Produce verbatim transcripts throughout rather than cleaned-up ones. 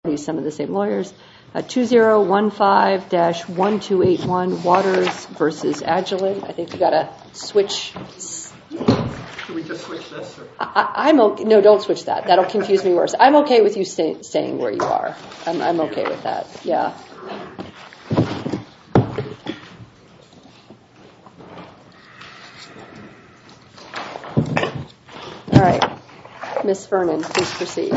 use some of the same lawyers. Uh, two zero one five dash one two eight one Waters versus Agilent. I think you got to switch. Should we just switch this? Or? I, I'm okay. No, don't switch that. That'll confuse me worse. I'm okay with you stay, staying where you are. I'm, I'm okay with that. Yeah. All right. Miz Vernon, please proceed.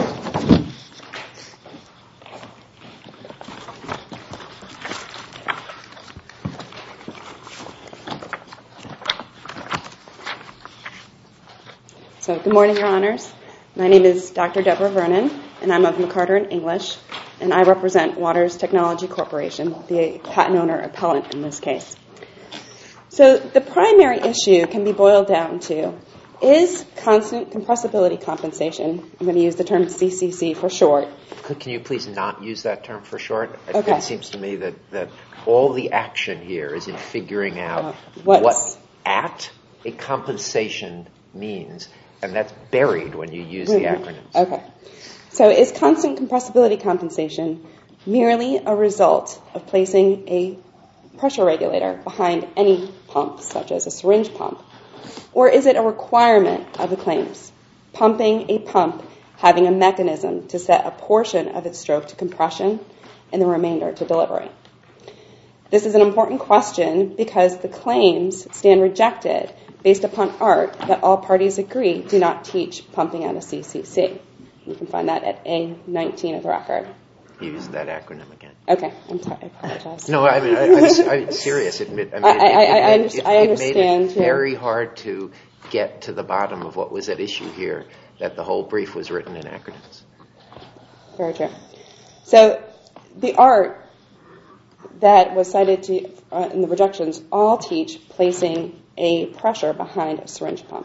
So, good morning, Your Honors. My name is Doctor Deborah Vernon, and I'm of McCarter and English, and I represent Waters Technology Corporation, the patent owner appellant in this case. So, the primary issue can be boiled down to, is constant compressibility compensation, I'm going to use the term C C C for short. Can you please not use that term for short? Okay. It seems to me that, that all the action here is in figuring out uh, what at a compensation means. And that's buried when you use the acronyms. Okay. So is constant compressibility compensation merely a result of placing a pressure regulator behind any pump, such as a syringe pump? Or is it a requirement of the claims, pumping a pump having a mechanism to set a portion of its stroke to compression and the remainder to delivery? This is an important question because the claims stand rejected based upon art that all parties agree do not teach pumping at a C C C. You can find that at A nineteen of the record. Use that acronym again. Okay, I'm sorry, I apologize. No, I mean, I, I'm, I'm serious. Admit, I mean, I, I, it, it, I, it, understand, it, I understand. It made it yeah. very hard to get to the bottom of what was at issue here, that the whole brief was written in acronyms. Very true. So the art that was cited to, uh, in the rejections all teach placing a pressure behind a syringe pump.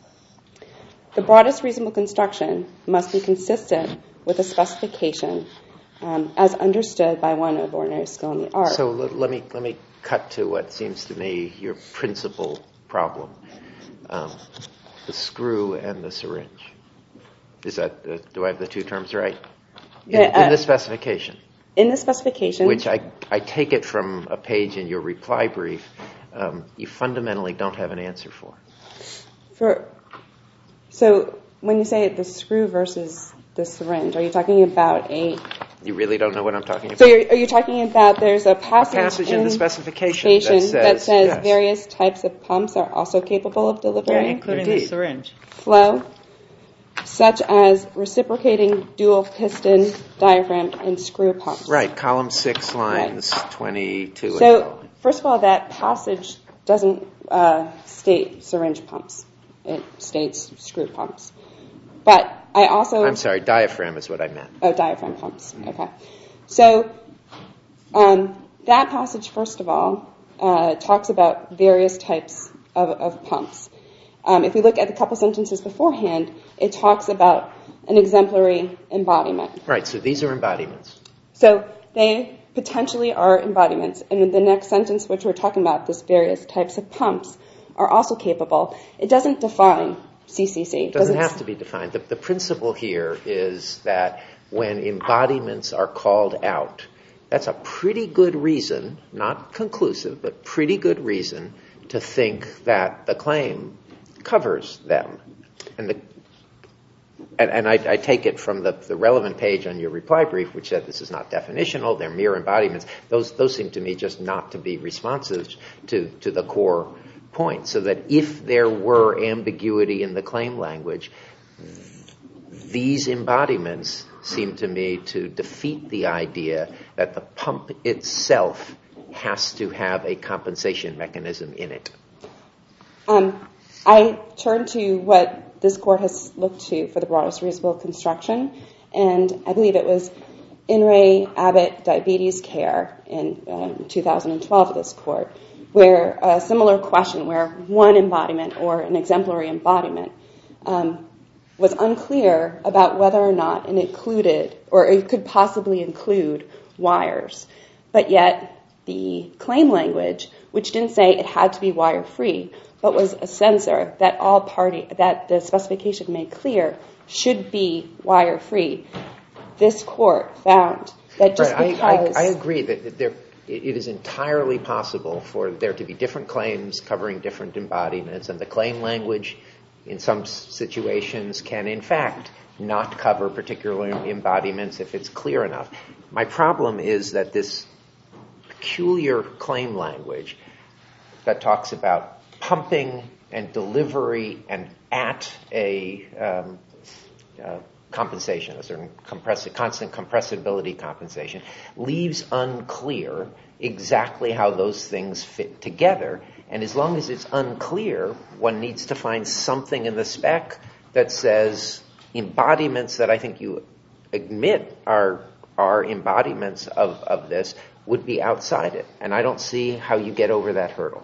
The broadest reasonable construction must be consistent with a specification um, as understood by one of ordinary skill in the art. So let, let me let me cut to what seems to me your principal problem: um, the screw and the syringe. Is that uh, do I have the two terms right? In, the, uh, in the specification. In the specification, which I I take it from a page in your reply brief. Um, you fundamentally don't have an answer for. For so when you say the screw versus the syringe, are you talking about a? You really don't know what I'm talking about. So you're, are you talking about there's a passage, a passage in, in the specification that says, that says yes. various types of pumps are also capable of delivering, yeah, including Indeed. the syringe flow, such as reciprocating dual piston diaphragm and screw pumps. Right, column six, lines right. twenty-two. So first of all, that passage doesn't uh, state syringe pumps. It states screw pumps. But I also... I'm sorry, diaphragm is what I meant. Oh, diaphragm pumps. Okay. So um, that passage, first of all, uh, talks about various types of, of pumps. Um, if we look at a couple sentences beforehand, it talks about an exemplary embodiment. Right, so these are embodiments. So they potentially are embodiments. And in the next sentence, which we're talking about, this various types of pumps are also capable. It doesn't define C C C. It doesn't have to be defined. The, the principle here is that when embodiments are called out, that's a pretty good reason, not conclusive, but pretty good reason to think that the claim covers them. And the And, and I, I take it from the, the relevant page on your reply brief, which said this is not definitional, they're mere embodiments. Those those seem to me just not to be responsive to, to the core point. So that if there were ambiguity in the claim language, these embodiments seem to me to defeat the idea that the pump itself has to have a compensation mechanism in it. Um, I turn to what this court has looked to for the broadest reasonable construction, and I believe it was In re Abbott Diabetes Care in um, two thousand twelve of this court, where a similar question, where one embodiment or an exemplary embodiment um, was unclear about whether or not it included, or it could possibly include, wires. But yet the claim language, which didn't say it had to be wire-free, but was a sensor that all party that the specification made clear should be wire-free, this court found that just right, because... I, I, I agree that there, it is entirely possible for there to be different claims covering different embodiments, and the claim language in some situations can, in fact, not cover particular embodiments if it's clear enough. My problem is that this peculiar claim language that talks about pumping and delivery and at a um, uh, compensation, a certain compress- constant compressibility compensation, leaves unclear exactly how those things fit together. And as long as it's unclear, one needs to find something in the spec that says embodiments that I think you admit are are embodiments of, of this would be outside it. And I don't see how you get over that hurdle.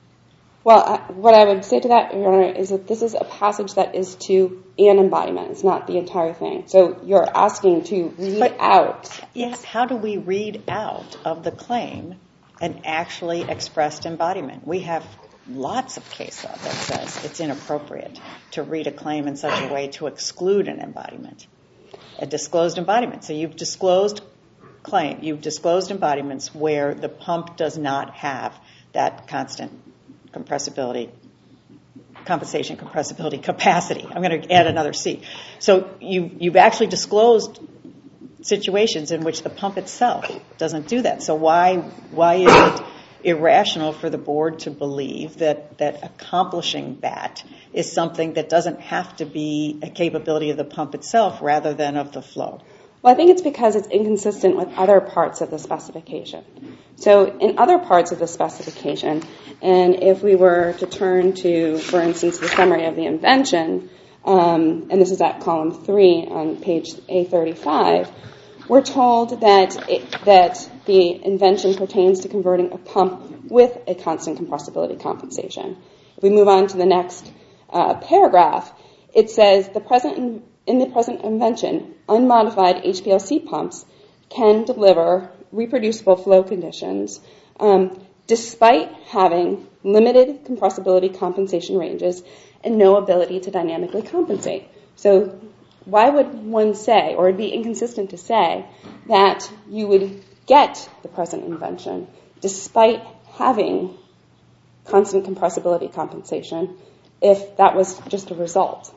Well, I, what I would say to that, Your Honor, is that this is a passage that is to an embodiment. It's not the entire thing. So you're asking to read but, out. Yes, how do we read out of the claim an actually expressed embodiment? We have lots of case law that says it's inappropriate to read a claim in such a way to exclude an embodiment, a disclosed embodiment. So you've disclosed claim, you've disclosed embodiments where the pump does not have that constant compressibility, compensation compressibility capacity. I'm going to add another C. So you, you've actually disclosed situations in which the pump itself doesn't do that. So why why is it irrational for the board to believe that, that accomplishing that is something that doesn't have to be a capability of the pump itself rather than of the flow? Well, I think it's because it's inconsistent with other parts of the specification. So in other parts of the specification, and if we were to turn to, for instance, the summary of the invention, um, and this is at column three on page A thirty-five, we're told that it, that the invention pertains to converting a pump with a constant compressibility compensation. If we move on to the next uh, paragraph, it says the present in, in the present invention, unmodified H P L C pumps can deliver reproducible flow conditions um, despite having limited compressibility compensation ranges and no ability to dynamically compensate. So why would one say, or it would be inconsistent to say, that you would get the present invention despite having constant compressibility compensation if that was just a result?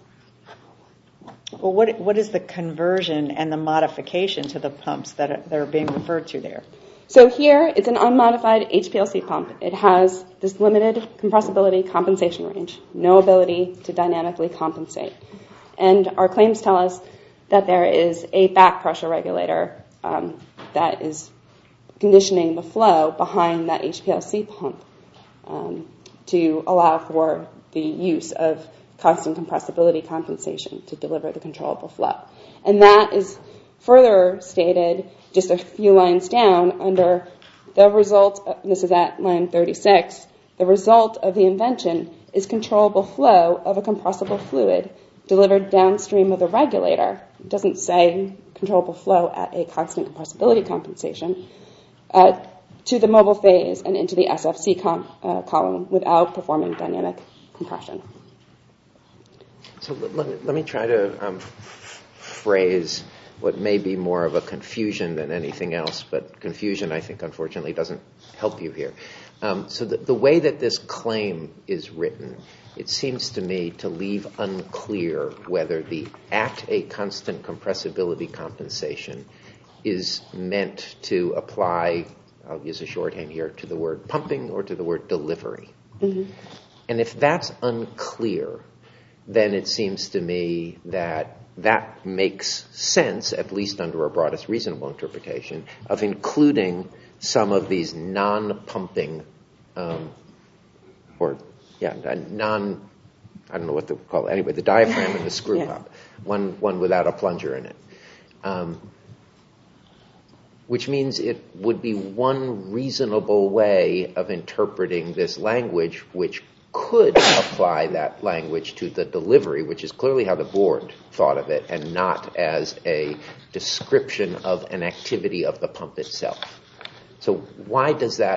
Well, what what is the conversion and the modification to the pumps that are, that are being referred to there? So here, it's an unmodified H P L C pump. It has this limited compressibility compensation range, no ability to dynamically compensate. And our claims tell us that there is a back pressure regulator um, that is conditioning the flow behind that H P L C pump um, to allow for the use of constant compressibility compensation to deliver the controllable flow. And that is further stated just a few lines down under the result, of, this is at line thirty-six, the result of the invention is controllable flow of a compressible fluid delivered downstream of the regulator. It doesn't say controllable flow at a constant compressibility compensation uh, to the mobile phase and into the S F C com, uh, column without performing dynamic compression. So let, let, me, let me try to um, f- phrase what may be more of a confusion than anything else, but confusion, I think, unfortunately, doesn't help you here. Um, so the, the way that this claim is written, it seems to me to leave unclear whether the at a constant compressibility compensation is meant to apply, I'll use a shorthand here, to the word pumping or to the word delivery. Mm-hmm. And if that's unclear, then it seems to me that that makes sense, at least under a broadest reasonable interpretation, of including some of these non-pumping um, or, yeah, non, I don't know what to call it. Anyway, the diaphragm and the screw yeah. pump, one, one without a plunger in it. Um, which means it would be one reasonable way of interpreting this language, which could apply that language to the delivery, which is clearly how the board thought of it, and not as a description of an activity of the pump itself. So why does that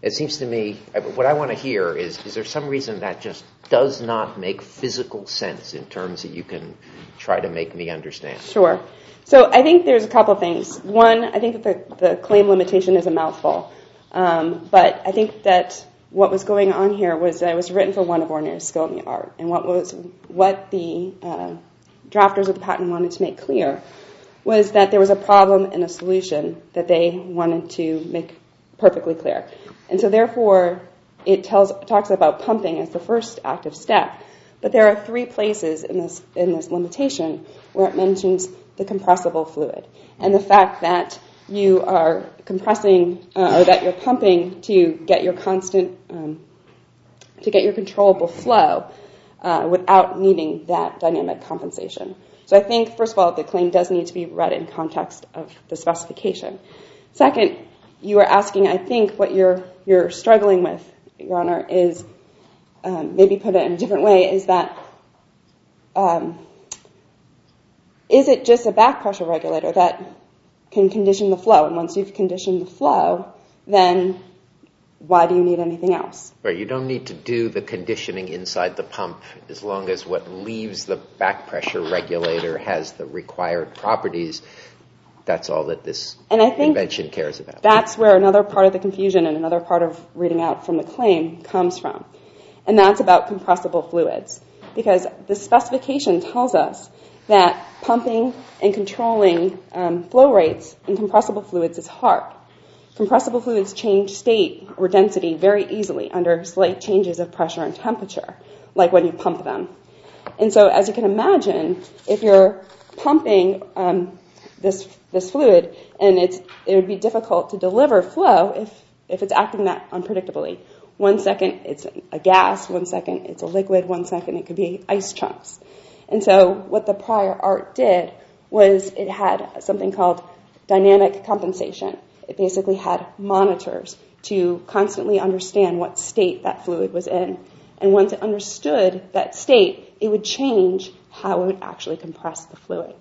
It seems to me, what I want to hear is, is there some reason that just does not make physical sense in terms that you can try to make me understand? Sure. So I think there's a couple things. One, I think that the, the claim limitation is a mouthful. Um, but I think that what was going on here was that it was written for one of ordinary skill in the art. And what was what the uh, drafters of the patent wanted to make clear was that there was a problem and a solution that they wanted to make perfectly clear. And so therefore, it tells talks about pumping as the first active step. But there are three places in this in this limitation where it mentions the compressible fluid. And the fact that you are compressing uh, or that you're pumping to get your constant, um, to get your controllable flow uh, without needing that dynamic compensation. So I think, first of all, the claim does need to be read in context of the specification. Second, you are asking, I think, what you're you're struggling with, Your Honor, is um, maybe put it in a different way, is that um, is it just a back pressure regulator that can condition the flow? And once you've conditioned the flow, then why do you need anything else? Right, you don't need to do the conditioning inside the pump as long as what leaves the back pressure regulator has the required properties. That's all that this and I think invention cares about. That's where another part of the confusion and another part of reading out from the claim comes from. And that's about compressible fluids. Because the specification tells us that pumping and controlling um, flow rates in compressible fluids is hard. Compressible fluids change state or density very easily under slight changes of pressure and temperature, like when you pump them. And so, as you can imagine, if you're pumping um, this this fluid, and it's it would be difficult to deliver flow if if it's acting that unpredictably. One second it's a gas, one second it's a liquid, one second it could be ice chunks. And so, what the prior art did was it had something called dynamic compensation. It basically had monitors to constantly understand what state that fluid was in. And once it understood that state, it would change how it would actually compress the fluid.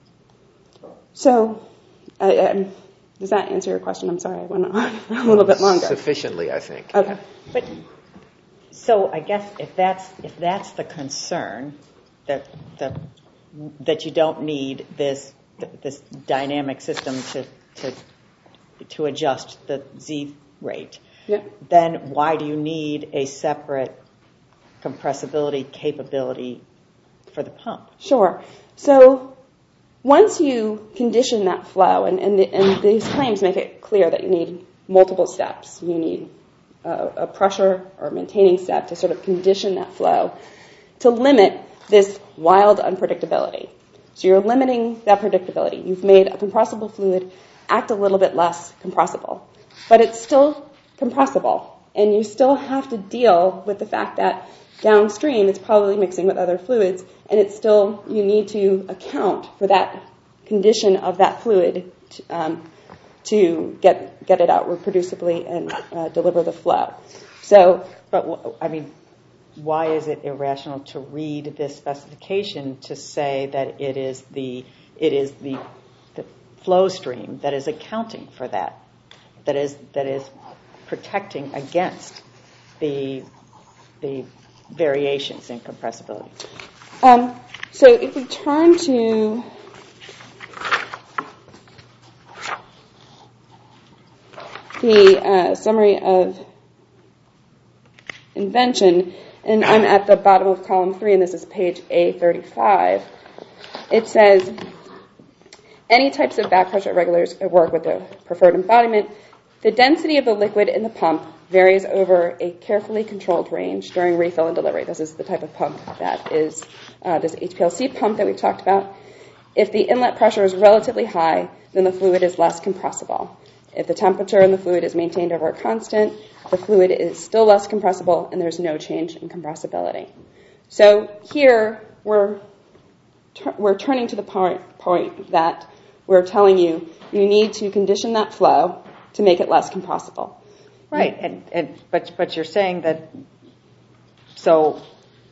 So, uh, um, does that answer your question? I'm sorry, I went on for a little bit longer. Sufficiently, I think. Okay. But so I guess if that's if that's the concern, that the that you don't need this this dynamic system to to to adjust the Z rate, yeah. then why do you need a separate compressibility capability for the pump? Sure. So once you condition that flow, and, and, the, and these claims make it clear that you need multiple steps. You need a, a pressure or maintaining step to sort of condition that flow to limit this wild unpredictability. So you're limiting that predictability. You've made a compressible fluid act a little bit less compressible, but it's still compressible, and you still have to deal with the fact that downstream it's probably mixing with other fluids, and it's still, you need to account for that condition of that fluid to, um, to get get it out reproducibly and uh, deliver the flow. So, but I mean, why is it irrational to read this specification to say that it is the it is the the flow stream that is accounting for that, that is that is protecting against the the variations in compressibility? Um, so if we turn to the uh, summary of invention, and I'm at the bottom of column three, and this is page A thirty-five, it says, any types of back pressure regulators work with the preferred embodiment. The density of the liquid in the pump varies over a carefully controlled range during refill and delivery. This is the type of pump that is uh, this H P L C pump that we've talked about. If the inlet pressure is relatively high, then the fluid is less compressible. If the temperature in the fluid is maintained over a constant, the fluid is still less compressible, and there's no change in compressibility. So here we're tur- we're turning to the point, point that we're telling you you need to condition that flow to make it less compressible. Right, and, and but but you're saying that so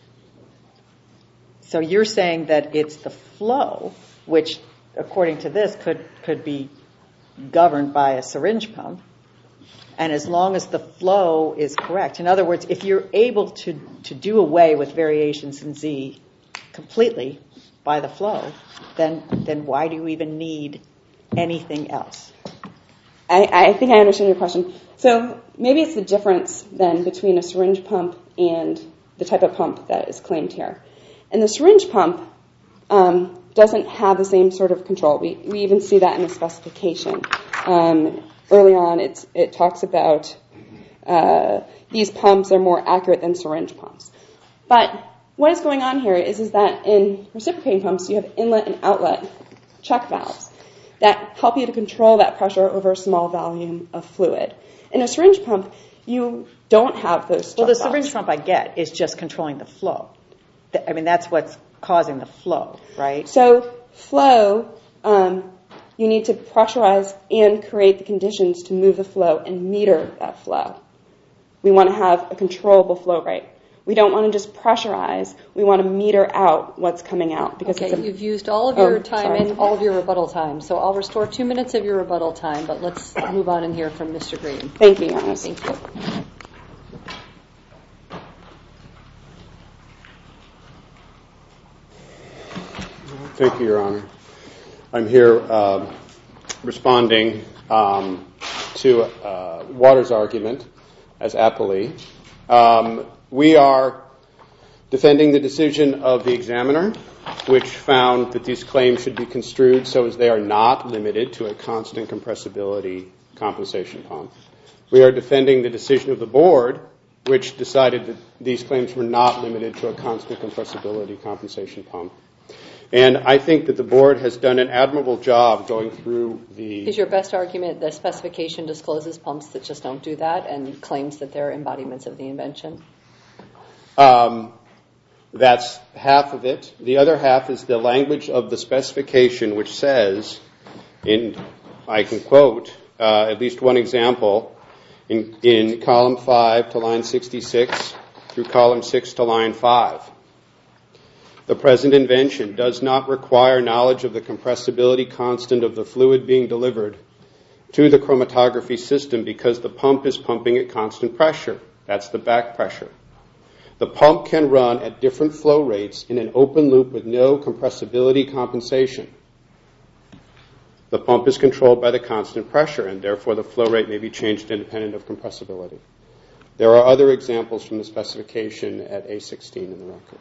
so you're saying that it's the flow which, according to this, could could be governed by a syringe pump, And as long as the flow is correct, in other words, if you're able to, to do away with variations in Z completely by the flow, then then why do you even need anything else? I, I think I understand your question. So maybe it's the difference then between a syringe pump and the type of pump that is claimed here. And the syringe pump um, doesn't have the same sort of control. We, we even see that in the specification. Um, early on, it's, it talks about uh, these pumps are more accurate than syringe pumps. But what is going on here is, is that in reciprocating pumps, you have inlet and outlet check valves that help you to control that pressure over a small volume of fluid. In a syringe pump, you don't have those check Well, the valves. syringe pump I get is just controlling the flow. I mean, that's what's causing the flow, right? So flow, um, you need to pressurize and create the conditions to move the flow and meter that flow. We want to have a controllable flow rate. We don't want to just pressurize. We want to meter out what's coming out. Because okay, it's a, you've used all of your oh, time sorry. and all of your rebuttal time, so I'll restore two minutes of your rebuttal time, but let's move on and hear from Mister Green. Thank you, Your Honor. Thank you. Thank you, Your Honor. I'm here uh, responding um, to uh, Waters' argument as appellee. Um, we are defending the decision of the examiner, which found that these claims should be construed so as they are not limited to a constant compressibility compensation pump. We are defending the decision of the board, which decided that these claims were not limited to a constant compressibility compensation pump. And I think that the board has done an admirable job going through the... Is your best argument the specification discloses pumps that just don't do that and claims that they're embodiments of the invention? Um, that's half of it. The other half is the language of the specification, which says, in I can quote uh, at least one example, in, in column five to line sixty-six through column six to line five. The present invention does not require knowledge of the compressibility constant of the fluid being delivered to the chromatography system because the pump is pumping at constant pressure. That's the back pressure. The pump can run at different flow rates in an open loop with no compressibility compensation. The pump is controlled by the constant pressure, and therefore the flow rate may be changed independent of compressibility. There are other examples from the specification at A sixteen in the record.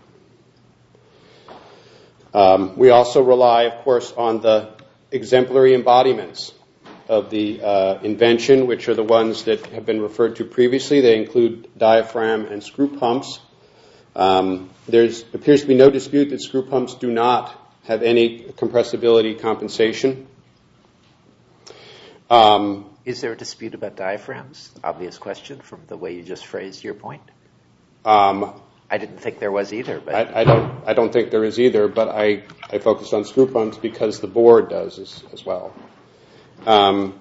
Um, we also rely, of course, on the exemplary embodiments of the uh, invention, which are the ones that have been referred to previously. They include diaphragm and screw pumps. Um, there appears to be no dispute that screw pumps do not have any compressibility compensation. Um, Is there a dispute about diaphragms? Obvious question from the way you just phrased your point. Um, I didn't think there was either. But I, I don't. I don't think there is either. But I, I focused on screw pumps because the board does as, as well. Um,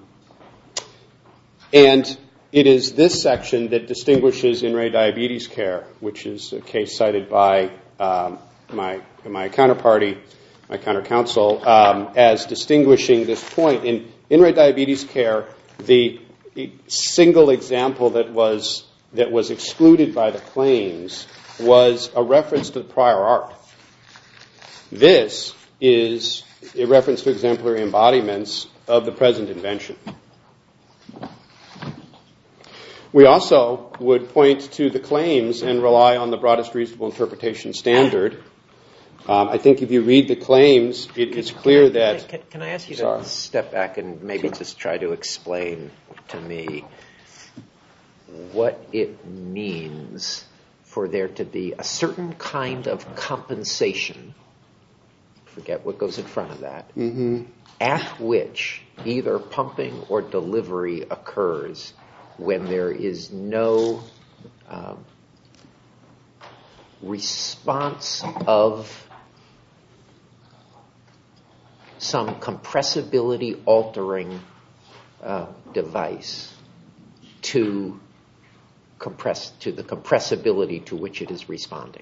and it is this section that distinguishes In Re Diabetes Care, which is a case cited by um, my my counterparty, my countercounsel, um, as distinguishing this point. In In Re Diabetes Care, the single example that was that was excluded by the claims was a reference to the prior art. This is a reference to exemplary embodiments of the present invention. We also would point to the claims and rely on the broadest reasonable interpretation standard. Um, I think if you read the claims, it, it's clear can I, that... Can, can I ask you Sorry. to step back and maybe Sure. just try to explain to me what it means for there to be a certain kind of compensation, forget what goes in front of that, Mm-hmm. at which either pumping or delivery occurs when there is no um, response of some compressibility altering uh, device to compress to the compressibility to which it is responding.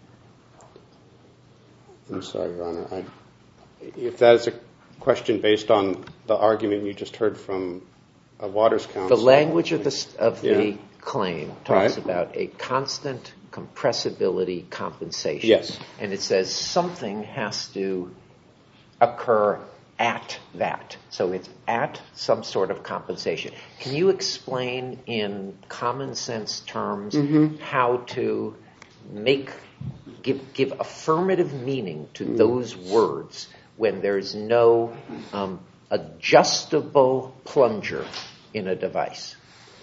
I'm sorry, Your Honor. I, if that is a question based on the argument you just heard from a Waters Council. The language of the, of the Yeah. claim talks Right. about a constant compressibility compensation. Yes. And it says something has to occur at that. So it's at some sort of compensation. Can you explain in common sense terms Mm-hmm. how to make give give affirmative meaning to Mm. those words when there's no um, adjustable plunger in a device?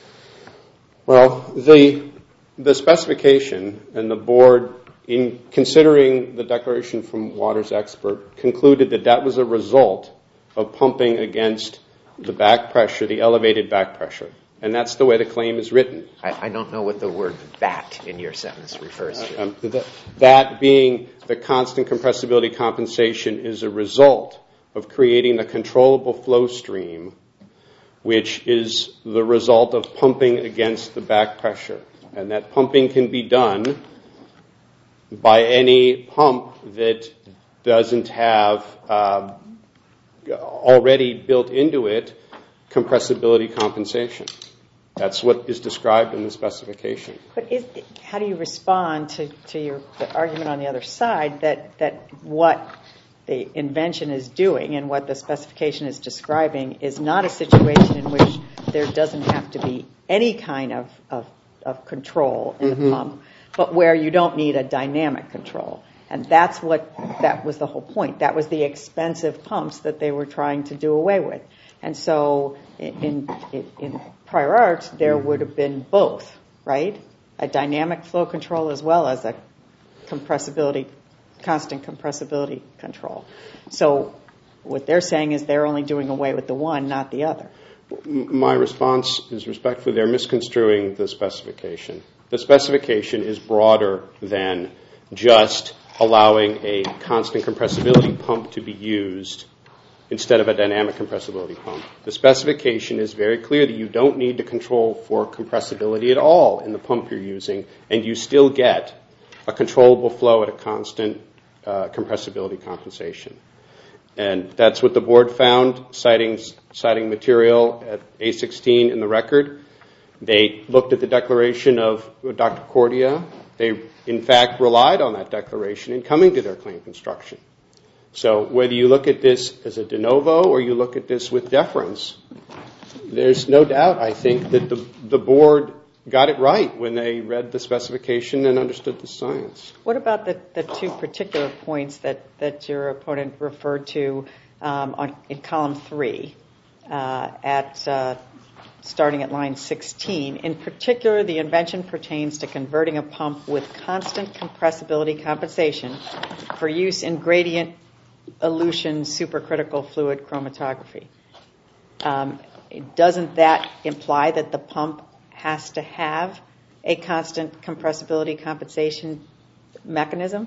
Well, the the specification and the board, in considering the declaration from Waters expert, concluded that that was a result of pumping against the back pressure, the elevated back pressure. And that's the way the claim is written. I, I don't know what the word that in your sentence refers to. Um, th- that being the constant compressibility compensation is a result of creating a controllable flow stream, which is the result of pumping against the back pressure. And that pumping can be done by any pump that doesn't have uh, already built into it compressibility compensation. That's what is described in the specification. But is, how do you respond to, to your the argument on the other side that, that what the invention is doing and what the specification is describing is not a situation in which there doesn't have to be any kind of, of, of control in Mm-hmm. the pump, but where you don't need a dynamic control? And that's what, that was the whole point. That was the expensive pumps that they were trying to do away with. And so in, in, in prior art, there would have been both, right? A dynamic flow control as well as a compressibility, constant compressibility control. So what they're saying is they're only doing away with the one, not the other. My response is respectfully, they're misconstruing the specification. The specification is broader than just allowing a constant compressibility pump to be used instead of a dynamic compressibility pump. The specification is very clear that you don't need to control for compressibility at all in the pump you're using, and you still get a controllable flow at a constant uh, compressibility compensation. And that's what the board found, citing, citing material at A sixteen in the record. They looked at the declaration of Doctor Cordia. They, in fact, relied on that declaration in coming to their claim construction. So whether you look at this as a de novo or you look at this with deference, there's no doubt, I think, that the, the board got it right when they read the specification and understood the science. What about the, the two particular points that, that your opponent referred to um, on, in column three, uh, at uh, starting at line sixteen? In particular, the invention pertains to converting a pump with constant compressibility compensation for use in gradient elution supercritical fluid chromatography. Um, doesn't that imply that the pump has to have a constant compressibility compensation mechanism?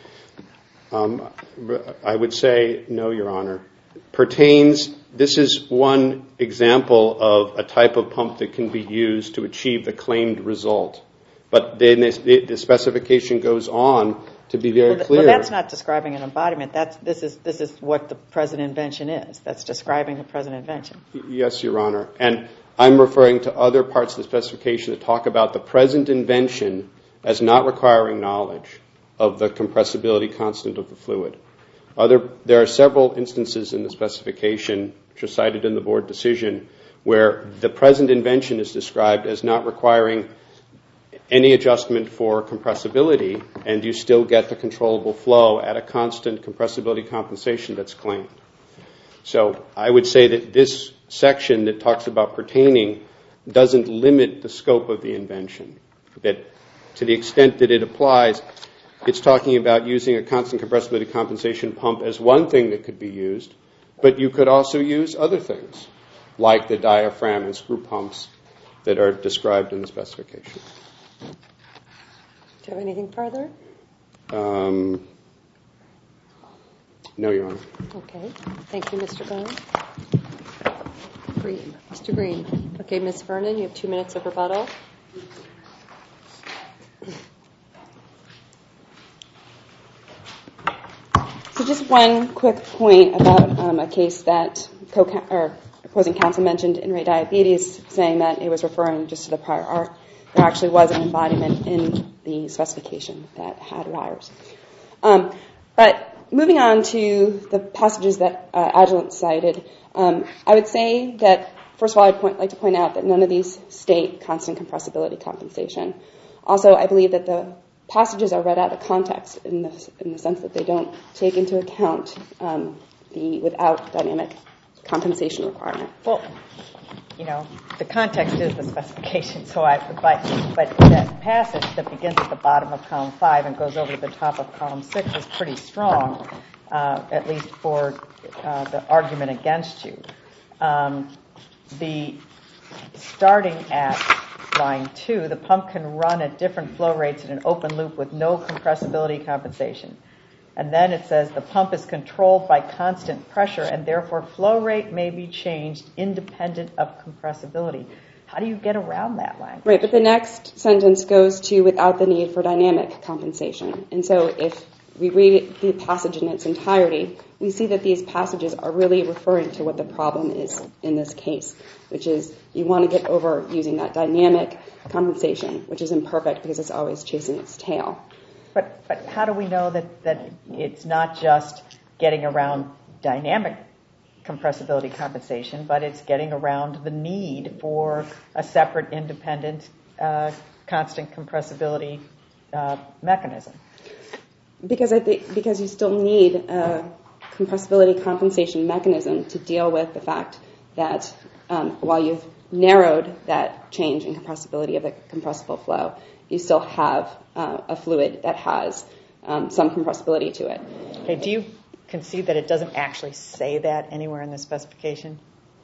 Um, I would say no, Your Honor. Pertains, this is one example of a type of pump that can be used to achieve the claimed result. But then this, the, the specification goes on to be very well, clear. Well, that's not describing an embodiment. That's, this is, this is what the present invention is. That's describing the present invention. Yes, Your Honor. And I'm referring to other parts of the specification that talk about the present invention as not requiring knowledge of the compressibility constant of the fluid. Other, there are several instances in the specification, which are cited in the board decision, where the present invention is described as not requiring any adjustment for compressibility, and you still get the controllable flow at a constant compressibility compensation that's claimed. So I would say that this section that talks about pertaining doesn't limit the scope of the invention. That to the extent that it applies, it's talking about using a constant compressibility compensation pump as one thing that could be used, but you could also use other things, like the diaphragm and screw pumps that are described in the specification. Do you have anything further? Um, no, Your Honor. Okay. Thank you, Mister Bone. Green. Mister Green. Okay, Miz Vernon, you have two minutes of rebuttal. So just one quick point about um, a case that co- or opposing counsel mentioned in Ray Diabetes, saying that it was referring just to the prior art. There actually was an embodiment in the specification that had wires. Um, but moving on to the passages that uh, Agilent cited, um, I would say that, first of all, I'd point, like to point out that none of these state constant compressibility compensation. Also, I believe that the passages are read out of context in the, in the sense that they don't take into account um, the without dynamic compensation requirement. Well, you know, the context is the specification, so I, but, but that passage that begins at the bottom of column five and goes over to the top of column six is pretty strong, uh, at least for uh, the argument against you. Um, the starting at line two, the pump can run at different flow rates in an open loop with no compressibility compensation. And then it says the pump is controlled by constant pressure and therefore flow rate may be changed independent of compressibility. How do you get around that language? Right, but the next sentence goes to without the need for dynamic compensation. And so if we read the passage in its entirety, we see that these passages are really referring to what the problem is in this case, which is you want to get over using that dynamic compensation, which is imperfect because it's always chasing its tail. But but how do we know that, that it's not just getting around dynamic compressibility compensation, but it's getting around the need for a separate independent uh, constant compressibility uh, mechanism? Because I think because you still need a compressibility compensation mechanism to deal with the fact that um, while you've narrowed that change in compressibility of the compressible flow, you still have uh, a fluid that has um, some compressibility to it. Okay, do you concede that it doesn't actually say that anywhere in the specification?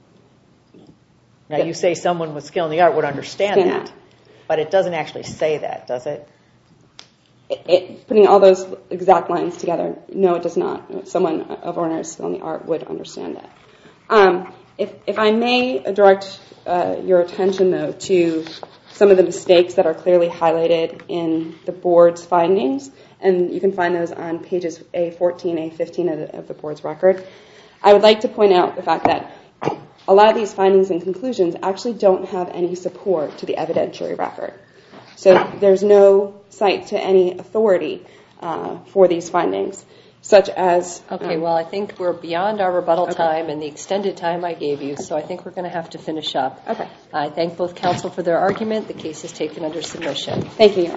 Now, Yeah. you say someone with skill in the art would understand Understand that, that. but it doesn't actually say that, does it? It, it, putting all those exact lines together, no, it does not. Someone of ordinary skill in the art would understand that. Um, if, if I may direct uh, your attention, though, to some of the mistakes that are clearly highlighted in the board's findings, and you can find those on pages A fourteen, A fifteen of the, of the board's record. I would like to point out the fact that a lot of these findings and conclusions actually don't have any support to the evidentiary record. So there's no cite to any authority uh, for these findings, such as... Okay, um, well, I think we're beyond our rebuttal Okay. time and the extended time I gave you, so I think we're going to have to finish up. Okay. I thank both counsel for their argument. The case is taken under submission. Thank you, Your Honor.